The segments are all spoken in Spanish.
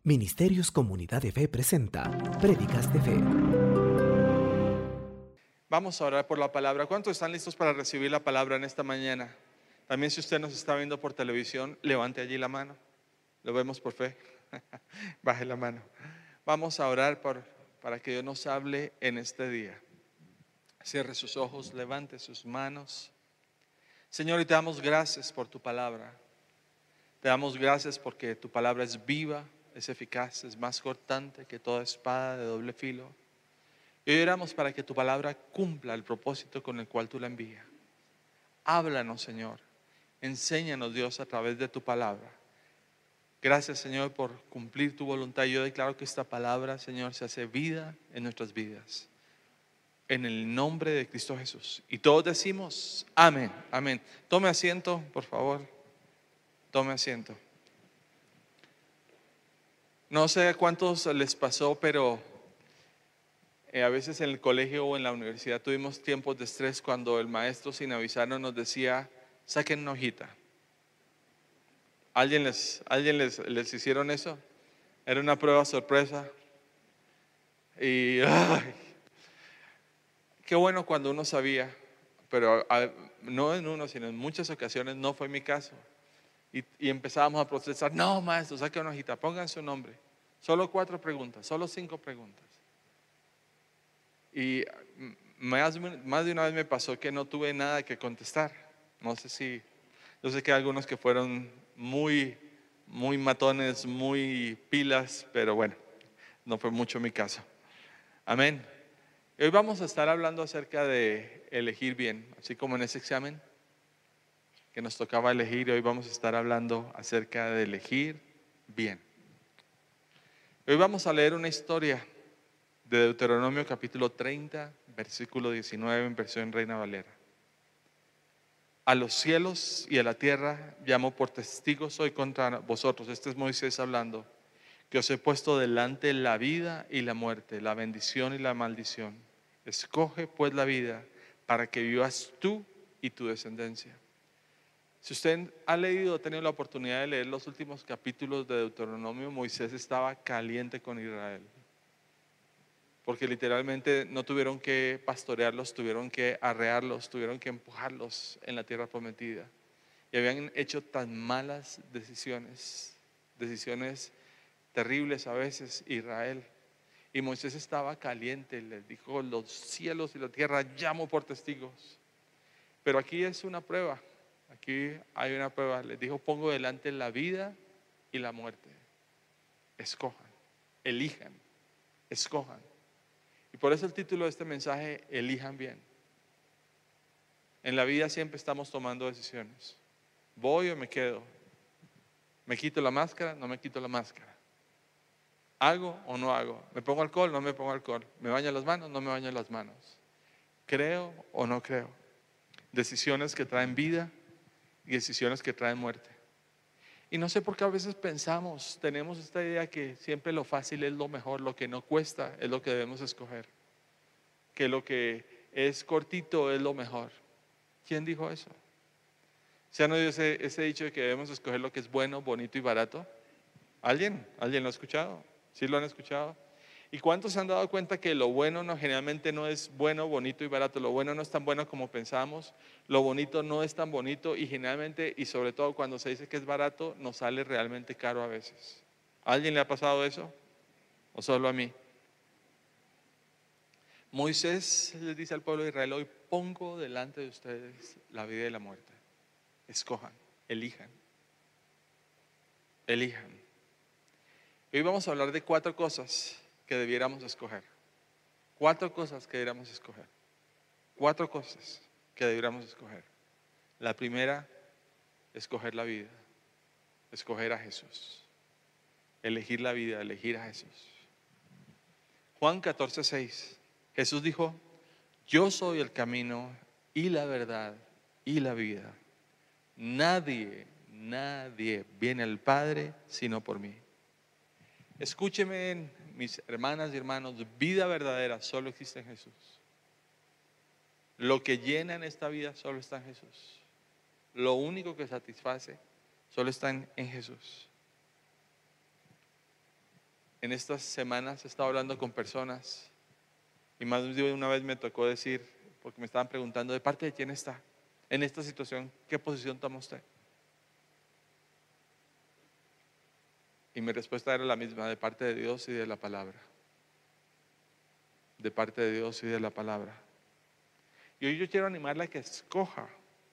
Ministerios Comunidad de Fe presenta Prédicas de Fe. Vamos a orar por la palabra. ¿Cuántos están listos para recibir la palabra en esta mañana? También si usted nos está viendo por televisión, levante allí la mano. Lo vemos por fe. Baje la mano. Vamos a orar para que Dios nos hable en este día. Cierre sus ojos, levante sus manos. Señor, y te damos gracias por tu palabra. Te damos gracias porque tu palabra es viva, es eficaz, es más cortante que toda espada de doble filo. Y hoy oramos para que tu palabra cumpla el propósito con el cual tú la envías. Háblanos, Señor. Enséñanos, Dios, a través de tu palabra. Gracias, Señor, por cumplir tu voluntad. Yo declaro que esta palabra, Señor, se hace vida en nuestras vidas. En el nombre de Cristo Jesús. Y todos decimos amén, amén. Tome asiento, por favor. Tome asiento. No sé a cuántos les pasó, pero a veces en el colegio o en la universidad tuvimos tiempos de estrés cuando el maestro, sin avisarnos, nos decía: saquen una hojita. ¿Alguien les hicieron eso? Era una prueba sorpresa. Y qué bueno cuando uno sabía, pero no en uno, sino en muchas ocasiones no fue mi caso. Y empezábamos a protestar: no, maestro, saquen una hojita, pongan su nombre. Solo 4 preguntas, solo 5 preguntas. Y más de una vez me pasó que no tuve nada que contestar. No sé si, yo sé que hay algunos que fueron muy matones, muy pilas, pero bueno, no fue mucho mi caso. Amén. Hoy vamos a estar hablando acerca de elegir bien, así como en ese examen que nos tocaba elegir. Hoy vamos a estar hablando acerca de elegir bien. Hoy vamos a leer una historia de Deuteronomio capítulo 30, versículo 19 en versión Reina Valera. A los cielos y a la tierra llamo por testigos hoy contra vosotros. Este es Moisés hablando, que os he puesto delante la vida y la muerte, la bendición y la maldición. Escoge pues la vida para que vivas tú y tu descendencia. Si usted ha leído, ha tenido la oportunidad de leer los últimos capítulos de Deuteronomio, Moisés estaba caliente con Israel. Porque literalmente no tuvieron que pastorearlos, tuvieron que arrearlos, tuvieron que empujarlos en la tierra prometida. Y habían hecho tan malas decisiones terribles a veces, Israel. Y Moisés estaba caliente, les dijo: los cielos y la tierra llamo por testigos. Pero aquí es una prueba, aquí hay una prueba. Les dijo: pongo delante la vida y la muerte. Escojan, elijan, escojan. Y por eso el título de este mensaje: elijan bien. En la vida siempre estamos tomando decisiones. ¿Voy o me quedo? ¿Me quito la máscara? ¿No me quito la máscara? ¿Hago o no hago? ¿Me pongo alcohol? ¿No me pongo alcohol? ¿Me baño las manos? ¿No me baño las manos? ¿Creo o no creo? Decisiones que traen vida y decisiones que traen muerte. Y no sé por qué a veces tenemos esta idea que siempre lo fácil es lo mejor, lo que no cuesta es lo que debemos escoger, que lo que es cortito es lo mejor. ¿Quién dijo eso? ¿Se han oído ese dicho de que debemos escoger lo que es bueno, bonito y barato? ¿Alguien lo ha escuchado? ¿Sí lo han escuchado? ¿Y cuántos se han dado cuenta que lo bueno generalmente no es bueno, bonito y barato? Lo bueno no es tan bueno como pensamos, lo bonito no es tan bonito, y generalmente, y sobre todo cuando se dice que es barato, nos sale realmente caro a veces. ¿A alguien le ha pasado eso? ¿O solo a mí? Moisés les dice al pueblo de Israel: hoy pongo delante de ustedes la vida y la muerte. Escojan, elijan, elijan. Hoy vamos a hablar de 4 cosas que debiéramos escoger. 4 cosas que debiéramos escoger. 4 cosas que debiéramos escoger. La primera: escoger la vida, escoger a Jesús. Elegir la vida, elegir a Jesús. Juan 14:6. Jesús dijo: yo soy el camino y la verdad y la vida. Nadie viene al Padre sino por mí. Escúcheme, mis hermanas y hermanos, vida verdadera solo existe en Jesús. Lo que llena en esta vida solo está en Jesús. Lo único que satisface solo está en Jesús. En estas semanas he estado hablando con personas y más de una vez me tocó decir, porque me estaban preguntando, ¿de parte de quién está? En esta situación, ¿qué posición toma usted? Y mi respuesta era la misma, de parte de Dios y de la palabra. De parte de Dios y de la palabra. Y hoy yo quiero animarla a que escoja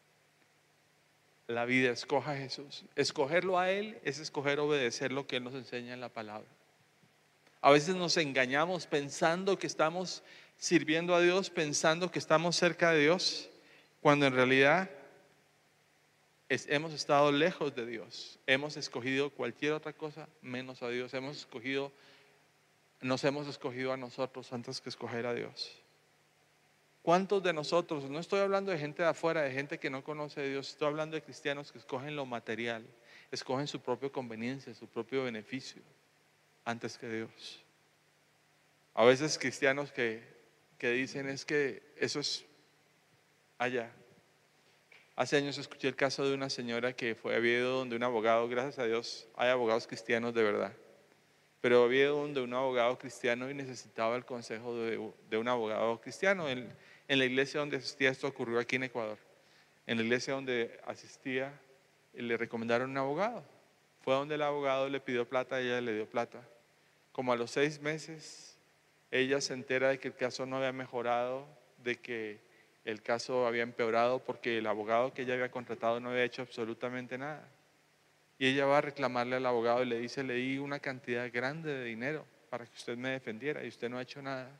la vida, escoja a Jesús. Escogerlo a Él es escoger obedecer lo que Él nos enseña en la palabra. A veces nos engañamos pensando que estamos sirviendo a Dios, pensando que estamos cerca de Dios, cuando en realidad hemos estado lejos de Dios. Hemos escogido cualquier otra cosa menos a Dios. Nos hemos escogido a nosotros antes que escoger a Dios. ¿Cuántos de nosotros, no estoy hablando de gente de afuera, de gente que no conoce a Dios, estoy hablando de cristianos que escogen lo material, escogen su propia conveniencia, su propio beneficio, antes que Dios? A veces cristianos que dicen es que eso es allá. Hace años escuché el caso de una señora que había ido donde un abogado, gracias a Dios hay abogados cristianos de verdad, pero había ido donde un abogado cristiano y necesitaba el consejo de un abogado cristiano. En la iglesia donde asistía, esto ocurrió aquí en Ecuador, en la iglesia donde asistía le recomendaron un abogado. Fue donde el abogado le pidió plata, ella le dio plata. Como a los 6 meses, ella se entera de que el caso no había mejorado, de que el caso había empeorado porque el abogado que ella había contratado no había hecho absolutamente nada. Y ella va a reclamarle al abogado y le dice, le di una cantidad grande de dinero para que usted me defendiera y usted no ha hecho nada.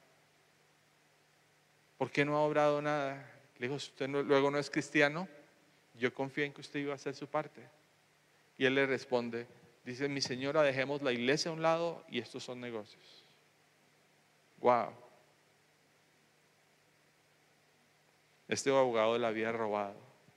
¿Por qué no ha obrado nada? Le dijo, si usted luego no es cristiano, yo confío en que usted iba a hacer su parte. Y él le responde, dice, mi señora, dejemos la iglesia a un lado y estos son negocios. Wow. Este abogado la había robado.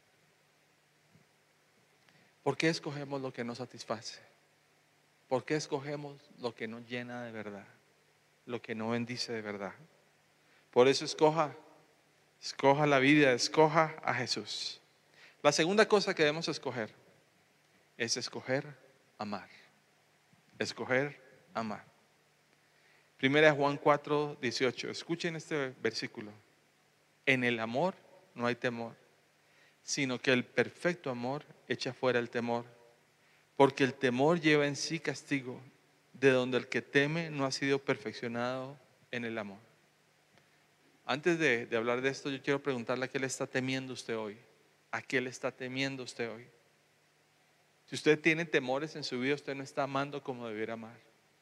¿Por qué escogemos lo que nos satisface? ¿Por qué escogemos lo que nos llena de verdad? Lo que no bendice de verdad. Por eso escoja la vida, escoja a Jesús. La segunda cosa que debemos escoger es escoger amar. Escoger amar. Primera de Juan 4:18. Escuchen este versículo. En el amor no hay temor, sino que el perfecto amor echa fuera el temor, porque el temor lleva en sí castigo, de donde el que teme no ha sido perfeccionado en el amor. Antes de hablar de esto, yo quiero preguntarle a qué le está temiendo usted hoy. ¿A qué le está temiendo usted hoy? Si usted tiene temores en su vida, usted no está amando como debiera amar.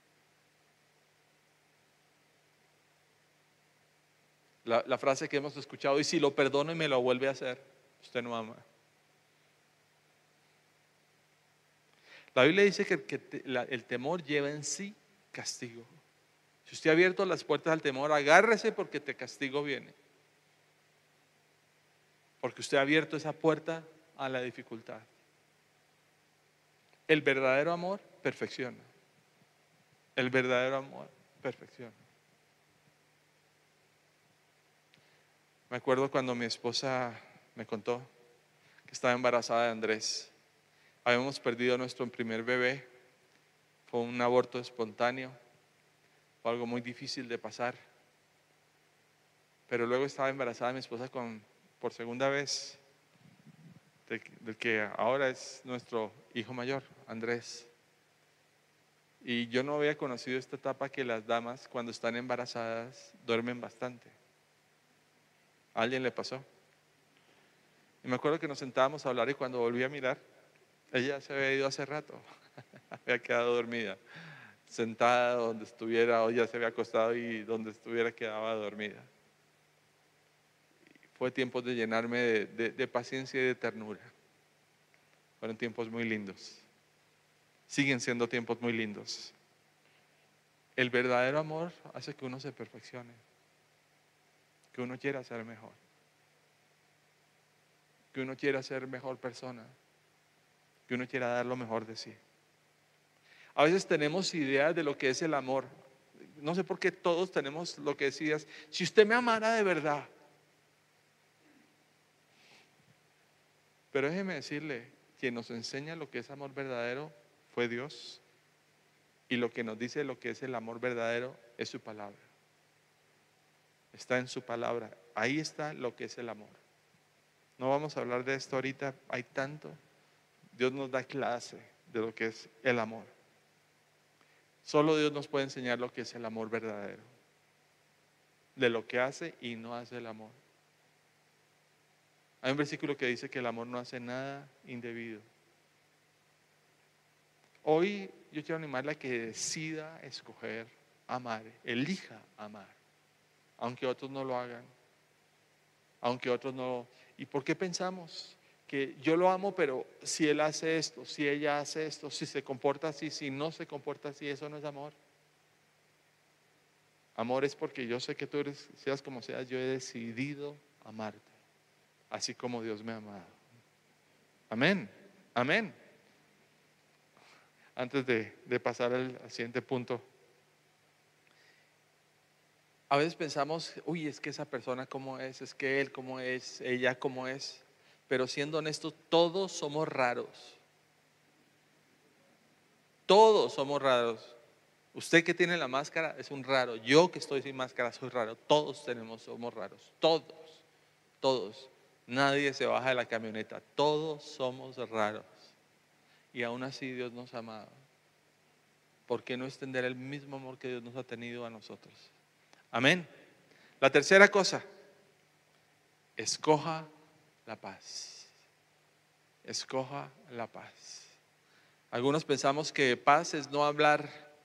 La frase que hemos escuchado, y si lo perdono y me lo vuelve a hacer, usted no ama. La Biblia dice que el temor lleva en sí castigo. Si usted ha abierto las puertas al temor, agárrese porque te castigo viene. Porque usted ha abierto esa puerta a la dificultad. El verdadero amor perfecciona. El verdadero amor perfecciona. Me acuerdo cuando mi esposa me contó que estaba embarazada de Andrés. Habíamos perdido a nuestro primer bebé. Fue un aborto espontáneo. Fue algo muy difícil de pasar. Pero luego estaba embarazada mi esposa por segunda vez del que ahora es nuestro hijo mayor, Andrés. Y yo no había conocido esta etapa que las damas cuando están embarazadas duermen bastante. ¿A alguien le pasó? Y me acuerdo que nos sentábamos a hablar y cuando volví a mirar, ella se había ido hace rato, había quedado dormida, sentada donde estuviera, o ya se había acostado y donde estuviera quedaba dormida. Fue tiempo de llenarme de paciencia y de ternura. Fueron tiempos muy lindos. Siguen siendo tiempos muy lindos. El verdadero amor hace que uno se perfeccione, que uno quiera ser mejor, que uno quiera ser mejor persona, que uno quiera dar lo mejor de sí. A veces tenemos ideas de lo que es el amor. No sé por qué todos tenemos lo que decías. Si usted me amara de verdad. Pero déjeme decirle, quien nos enseña lo que es amor verdadero fue Dios. Y lo que nos dice lo que es el amor verdadero es su palabra. Está en su palabra. Ahí está lo que es el amor. No vamos a hablar de esto ahorita, hay tanto. Dios nos da clase de lo que es el amor. Solo Dios nos puede enseñar lo que es el amor verdadero, de lo que hace y no hace el amor. Hay un versículo que dice que el amor no hace nada indebido. Hoy yo quiero animarla a que decida escoger amar, elija amar, aunque otros no lo hagan, aunque otros no. ¿Y por qué pensamos que yo lo amo, pero si él hace esto, si ella hace esto, si se comporta así, si no se comporta así, eso no es amor? Amor es porque yo sé que tú eres, seas como seas, yo he decidido amarte, así como Dios me ha amado. Amén, amén. Antes de pasar al siguiente punto, a veces pensamos, uy, es que esa persona cómo es que él cómo es, ella cómo es. Pero siendo honestos, todos somos raros. Todos somos raros. Usted que tiene la máscara es un raro. Yo que estoy sin máscara soy raro. Todos somos raros. Todos, todos. Nadie se baja de la camioneta. Todos somos raros. Y aún así Dios nos ha amado. ¿Por qué no extender el mismo amor que Dios nos ha tenido a nosotros? Amén. La tercera cosa, escoja la paz. Escoja la paz. Algunos pensamos que paz es no hablar.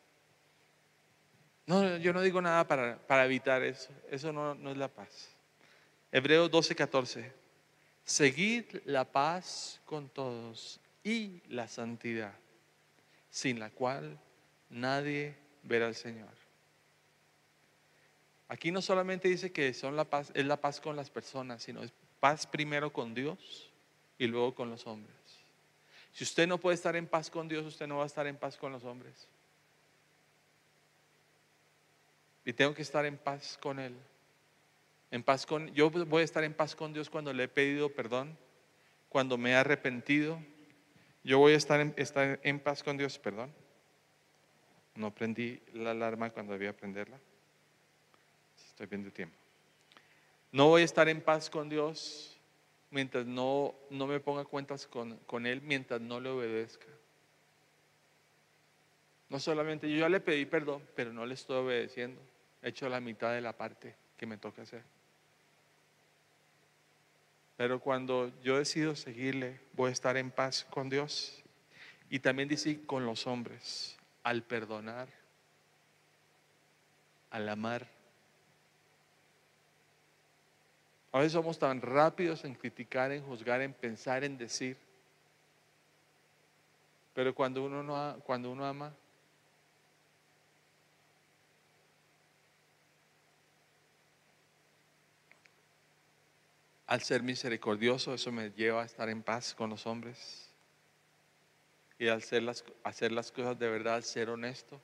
No, yo no digo nada para evitar eso. Eso no es la paz. Hebreos 12:14. Seguid la paz con todos y la santidad, sin la cual nadie verá al Señor. Aquí no solamente dice que son la paz, es la paz con las personas, sino es paz primero con Dios y luego con los hombres. Si usted no puede estar en paz con Dios, usted no va a estar en paz con los hombres. Y tengo que estar en paz con Él. Yo voy a estar en paz con Dios cuando le he pedido perdón, cuando me he arrepentido. Yo voy a estar en paz con Dios, perdón. No prendí la alarma cuando debía prenderla. Estoy viendo tiempo. No voy a estar en paz con Dios mientras no me ponga cuentas con Él, mientras no le obedezca. No solamente yo ya le pedí perdón, pero no le estoy obedeciendo. He hecho la mitad de la parte que me toca hacer. Pero cuando yo decido seguirle, voy a estar en paz con Dios. Y también dice con los hombres, al perdonar, al amar. A veces somos tan rápidos en criticar, en juzgar, en pensar, en decir. Pero cuando uno ama, al ser misericordioso, eso me lleva a estar en paz con los hombres. Y al hacer las cosas de verdad, al ser honesto,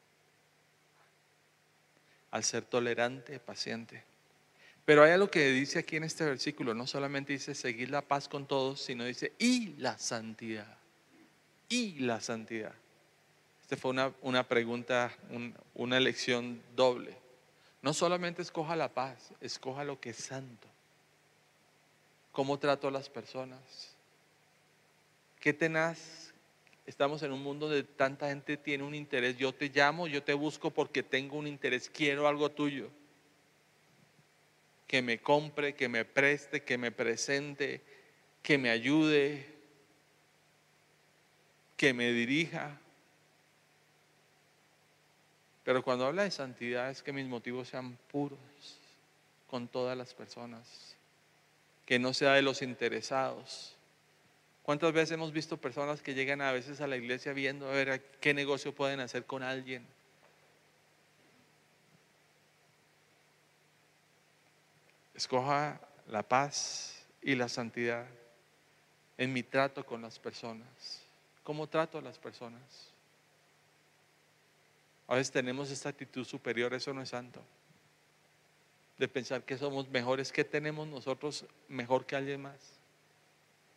al ser tolerante, paciente. Pero hay algo que dice aquí en este versículo, no solamente dice seguir la paz con todos, sino dice y la santidad. Y la santidad. Esta fue una pregunta, una elección doble. No solamente escoja la paz, escoja lo que es santo. ¿Cómo trato a las personas? ¿Qué tenaz? Estamos en un mundo donde tanta gente tiene un interés. Yo te llamo, yo te busco porque tengo un interés, quiero algo tuyo. Que me compre, que me preste, que me presente, que me ayude, que me dirija. Pero cuando habla de santidad es que mis motivos sean puros con todas las personas, que no sea de los interesados. ¿Cuántas veces hemos visto personas que llegan a veces a la iglesia viendo a ver qué negocio pueden hacer con alguien? Escoja la paz y la santidad en mi trato con las personas. ¿Cómo trato a las personas? A veces tenemos esta actitud superior, eso no es santo. De pensar que somos mejores, que tenemos nosotros mejor que alguien más.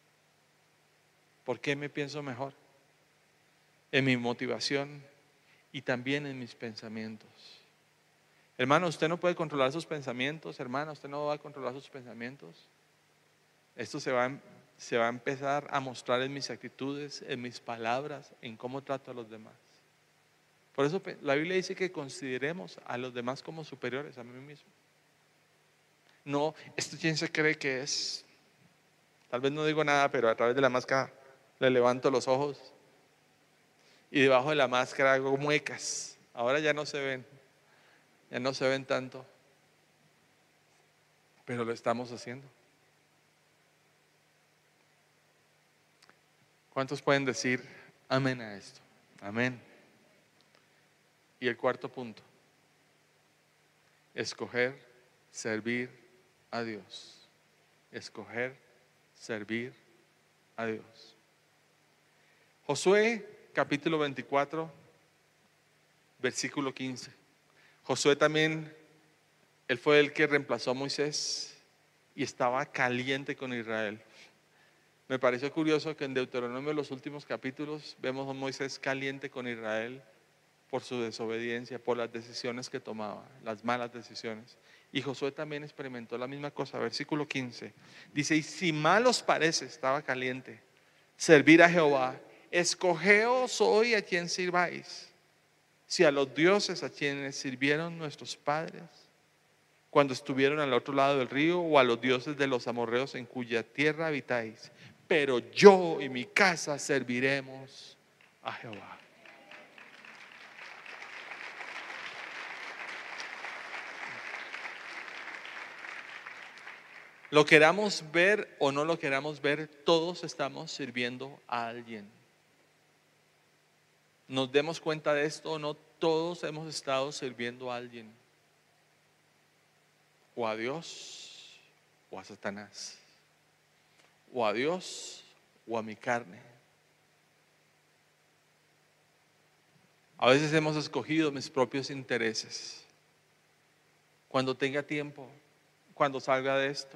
¿Por qué me pienso mejor? En mi motivación, y también en mis pensamientos. Hermano, usted no puede controlar sus pensamientos. Hermana, usted no va a controlar sus pensamientos. Esto se va a empezar a mostrar en mis actitudes, en mis palabras, en cómo trato a los demás. Por eso la Biblia dice que consideremos a los demás como superiores a mí mismo. No, ¿esto quién se cree que es? Tal vez no digo nada, pero a través de la máscara le levanto los ojos y debajo de la máscara hago muecas. Ahora ya no se ven tanto, pero lo estamos haciendo. ¿Cuántos pueden decir amén a esto? Amén. Y el cuarto punto, escoger servir a Dios. Escoger servir a Dios. Josué capítulo 24, versículo 15. Josué también, él fue el que reemplazó a Moisés y estaba caliente con Israel. Me pareció curioso que en Deuteronomio, los últimos capítulos, vemos a Moisés caliente con Israel por su desobediencia, por las decisiones que tomaba, las malas decisiones. Y Josué también experimentó la misma cosa. Versículo 15 dice: y si mal os parece, estaba caliente, servir a Jehová, escogeos hoy a quien sirváis, si a los dioses a quienes sirvieron nuestros padres cuando estuvieron al otro lado del río, o a los dioses de los amorreos en cuya tierra habitáis, pero yo y mi casa serviremos a Jehová. Lo queramos ver o no lo queramos ver, todos estamos sirviendo a alguien. Nos demos cuenta de esto o no, todos hemos estado sirviendo a alguien. O a Dios o a Satanás. O a Dios o a mi carne. A veces hemos escogido mis propios intereses. Cuando tenga tiempo, cuando salga de esto,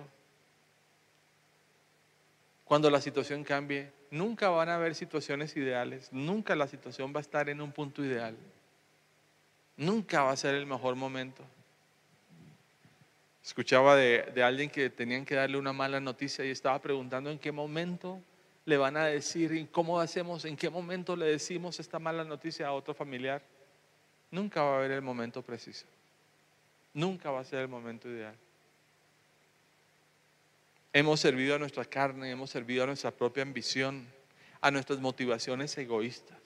cuando la situación cambie, nunca van a haber situaciones ideales, nunca la situación va a estar en un punto ideal, nunca va a ser el mejor momento. Escuchaba de alguien que tenían que darle una mala noticia y estaba preguntando en qué momento le van a decir y cómo hacemos, en qué momento le decimos esta mala noticia a otro familiar. Nunca va a haber el momento preciso, nunca va a ser el momento ideal. Hemos servido a nuestra carne, hemos servido a nuestra propia ambición, a nuestras motivaciones egoístas.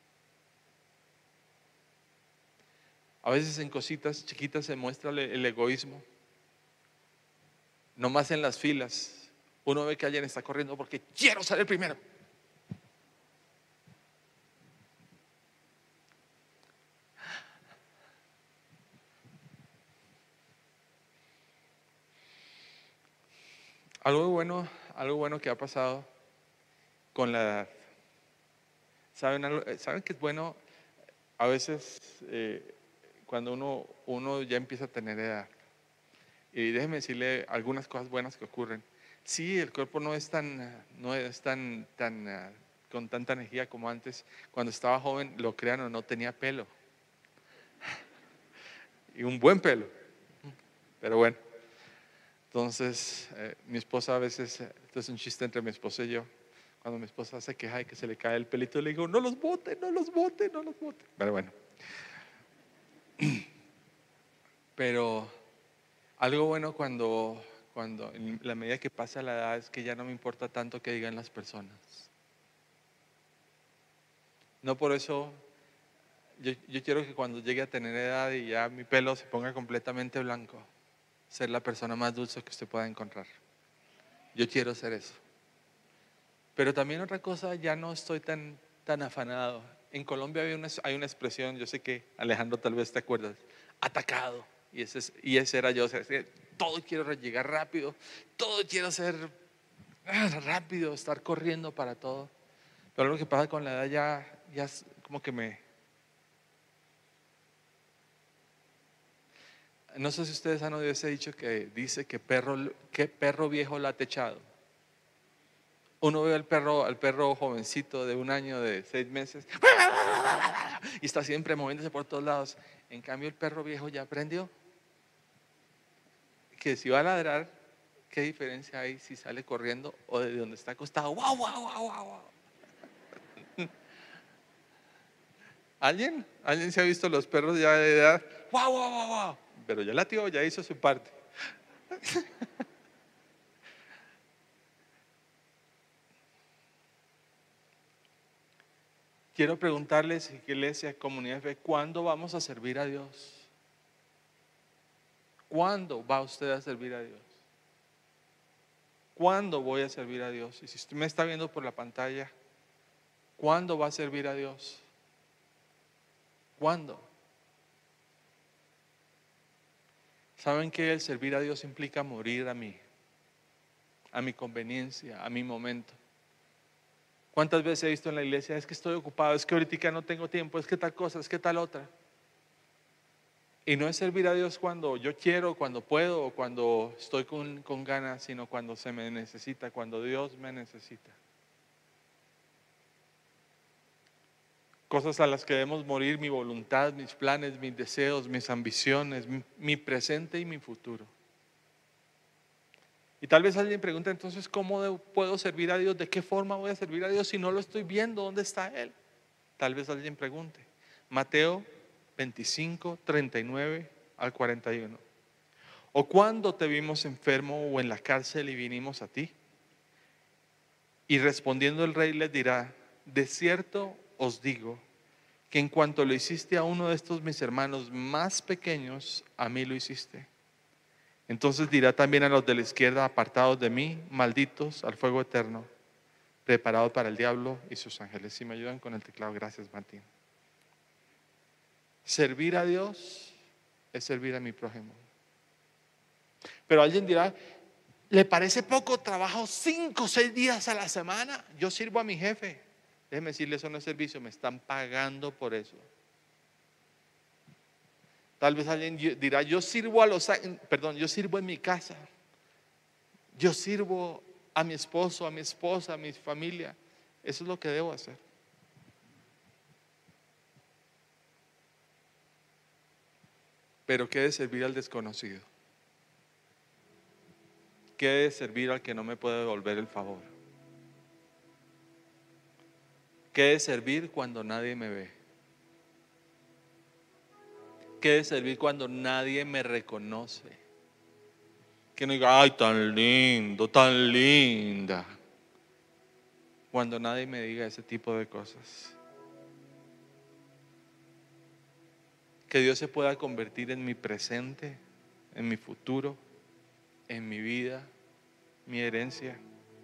A veces en cositas chiquitas se muestra el egoísmo. No más en las filas. Uno ve que alguien está corriendo porque quiero ser el primero. Algo bueno que ha pasado con la edad. ¿Saben que es bueno? A veces cuando uno ya empieza a tener edad, y déjeme decirle algunas cosas buenas que ocurren. Sí, el cuerpo no es tan con tanta energía como antes. Cuando estaba joven, lo crean o no, tenía pelo. Y un buen pelo. Pero bueno. Entonces, mi esposa a veces, esto es un chiste entre mi esposa y yo. Cuando mi esposa se queja de que se le cae el pelito, le digo: no los bote, no los bote, no los bote. Pero bueno. Pero algo bueno cuando en la medida que pasa la edad es que ya no me importa tanto que digan las personas. No por eso, yo quiero que cuando llegue a tener edad y ya mi pelo se ponga completamente blanco, ser la persona más dulce que usted pueda encontrar. Yo quiero ser eso. Pero también otra cosa, ya no estoy tan afanado. En Colombia hay una expresión, yo sé que Alejandro tal vez te acuerdas: atacado. Y ese era yo. O sea, todo quiero llegar rápido, todo quiero ser rápido, estar corriendo para todo. Pero lo que pasa con la edad ya es como que no sé si ustedes han oído ese dicho que dice que perro viejo late echado. Uno ve al perro jovencito de 1 año, de 6 meses, y está siempre moviéndose por todos lados. En cambio, el perro viejo ya aprendió que si va a ladrar, ¿qué diferencia hay si sale corriendo o de donde está acostado? ¡Wow, wow, wow, wow, wow! ¿Alguien se ha visto los perros ya de edad? ¡Wow, wow, wow, wow! Pero ya latió, ya hizo su parte. Quiero preguntarles, iglesia, comunidad de fe, ¿cuándo vamos a servir a Dios? ¿Cuándo va usted a servir a Dios? ¿Cuándo voy a servir a Dios? Y si usted me está viendo por la pantalla, ¿cuándo va a servir a Dios? ¿Cuándo? ¿Saben que el servir a Dios implica morir a mi conveniencia, a mi momento? ¿Cuántas veces he visto en la iglesia? Es que estoy ocupado, es que ahorita no tengo tiempo, es que tal cosa, es que tal otra. Y no es servir a Dios cuando yo quiero, cuando puedo, o cuando estoy con ganas, sino cuando se me necesita, cuando Dios me necesita. Cosas a las que debemos morir: mi voluntad, mis planes, mis deseos, mis ambiciones, mi presente y mi futuro. Y tal vez alguien pregunta entonces, ¿cómo puedo servir a Dios? ¿De qué forma voy a servir a Dios si no lo estoy viendo? ¿Dónde está Él? Tal vez alguien pregunte. Mateo 25, 39 al 41. ¿O cuándo te vimos enfermo o en la cárcel y vinimos a ti? Y respondiendo el rey les dirá: de cierto os digo que en cuanto lo hiciste a uno de estos mis hermanos más pequeños, a mí lo hiciste. Entonces dirá también a los de la izquierda: apartados de mí, malditos, al fuego eterno, preparado para el diablo y sus ángeles. Si me ayudan con el teclado, gracias, Martín. Servir a Dios es servir a mi prójimo. Pero alguien dirá: ¿le parece poco trabajo 5 o 6 días a la semana? Yo sirvo a mi jefe. Déjeme decirle, eso no es servicio, me están pagando por eso. Tal vez alguien dirá: yo sirvo yo sirvo en mi casa. Yo sirvo a mi esposo, a mi esposa, a mi familia. Eso es lo que debo hacer. Pero ¿qué de servir al desconocido? ¿Qué de servir al que no me puede devolver el favor? ¿Qué de servir cuando nadie me ve? ¿Qué de servir cuando nadie me reconoce? Que no diga: ay, tan lindo, tan linda. Cuando nadie me diga ese tipo de cosas. Que Dios se pueda convertir en mi presente, en mi futuro, en mi vida, mi herencia.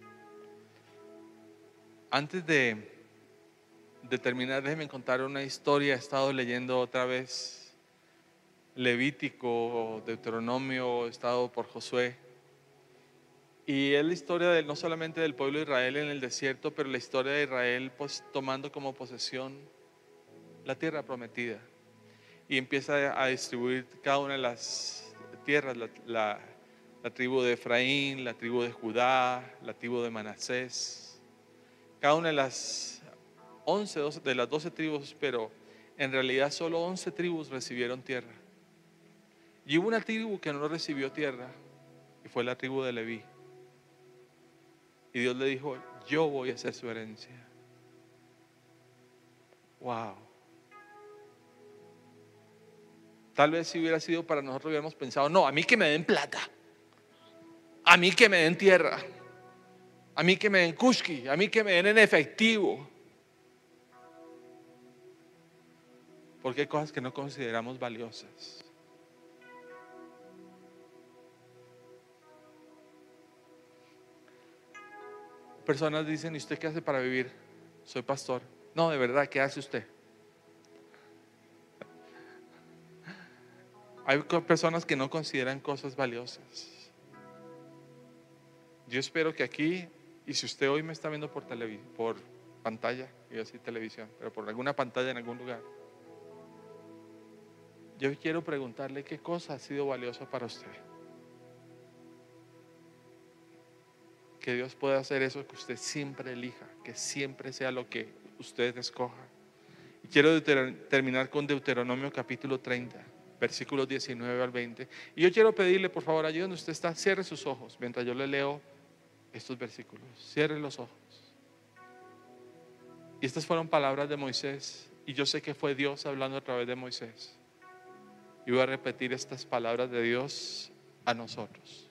Antes de terminar, déjenme contar una historia. He estado leyendo otra vez Levítico, Deuteronomio, he estado por Josué. Y es la historia no solamente del pueblo de Israel en el desierto, pero la historia de Israel tomando como posesión la tierra prometida. Y empieza a distribuir cada una de las tierras, la tribu de Efraín, la tribu de Judá, la tribu de Manasés, cada una de las 12 tribus, pero en realidad solo 11 tribus recibieron tierra. Y hubo una tribu que no recibió tierra, y fue la tribu de Leví. Y Dios le dijo: yo voy a ser su herencia. Wow. Tal vez si hubiera sido para nosotros, hubiéramos pensado: no, a mí que me den plata, a mí que me den tierra, a mí que me den kushki, a mí que me den en efectivo. Porque hay cosas que no consideramos valiosas. Personas dicen: ¿y usted qué hace para vivir? Soy pastor. No, de verdad, ¿qué hace usted? Hay personas que no consideran cosas valiosas. Yo espero que aquí, y si usted hoy me está viendo por pantalla, iba a decir televisión, pero por alguna pantalla en algún lugar, yo quiero preguntarle: ¿qué cosa ha sido valiosa para usted? que Dios pueda hacer eso que usted siempre elija, que siempre sea lo que usted escoja. Y quiero terminar con Deuteronomio capítulo 30, versículos 19 al 20. Y yo quiero pedirle, por favor, allí donde usted está, cierre sus ojos mientras yo le leo estos versículos. Cierre los ojos. Y estas fueron palabras de Moisés, y yo sé que fue Dios hablando a través de Moisés. Y voy a repetir estas palabras de Dios a nosotros.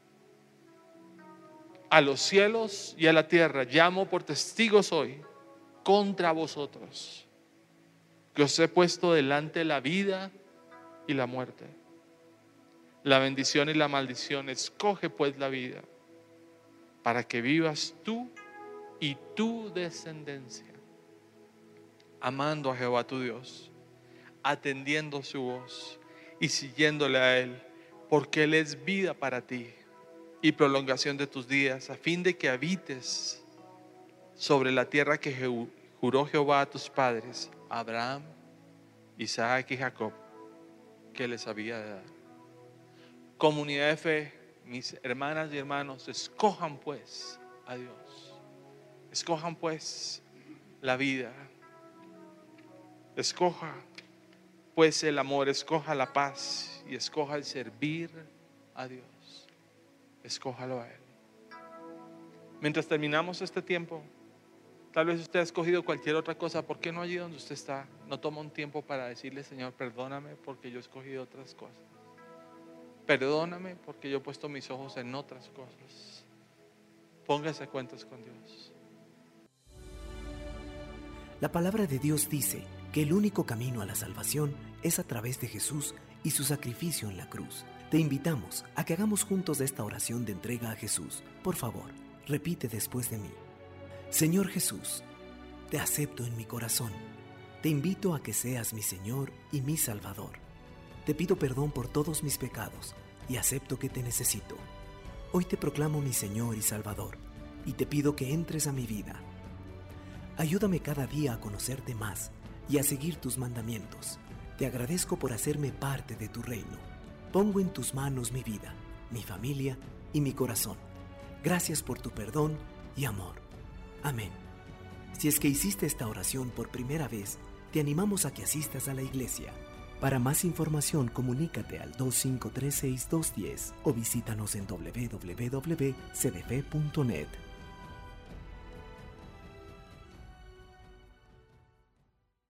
A los cielos y a la tierra llamo por testigos hoy contra vosotros, que os he puesto delante la vida y la muerte, la bendición y la maldición. Escoge pues la vida, para que vivas tú y tu descendencia, amando a Jehová tu Dios, atendiendo su voz y siguiéndole a Él, porque Él es vida para ti y prolongación de tus días, a fin de que habites sobre la tierra que juró Jehová a tus padres, Abraham, Isaac y Jacob, que les había de dar. Comunidad de fe, mis hermanas y hermanos, escojan pues a Dios, escojan pues la vida, escoja pues el amor, escoja la paz y escoja el servir a Dios. Escójalo a Él. Mientras terminamos este tiempo, tal vez usted ha escogido cualquier otra cosa. ¿Por qué no allí donde usted está no toma un tiempo para decirle: Señor, perdóname porque yo he escogido otras cosas? Perdóname porque yo he puesto mis ojos en otras cosas. Póngase cuentas con Dios. La palabra de Dios dice que el único camino a la salvación es a través de Jesús y su sacrificio en la cruz. Te invitamos a que hagamos juntos esta oración de entrega a Jesús. Por favor, repite después de mí. Señor Jesús, te acepto en mi corazón. Te invito a que seas mi Señor y mi Salvador. Te pido perdón por todos mis pecados y acepto que te necesito. Hoy te proclamo mi Señor y Salvador y te pido que entres a mi vida. Ayúdame cada día a conocerte más y a seguir tus mandamientos. Te agradezco por hacerme parte de tu reino. Pongo en tus manos mi vida, mi familia y mi corazón. Gracias por tu perdón y amor. Amén. Si es que hiciste esta oración por primera vez, te animamos a que asistas a la iglesia. Para más información, comunícate al 2536-210 o visítanos en www.cdf.net.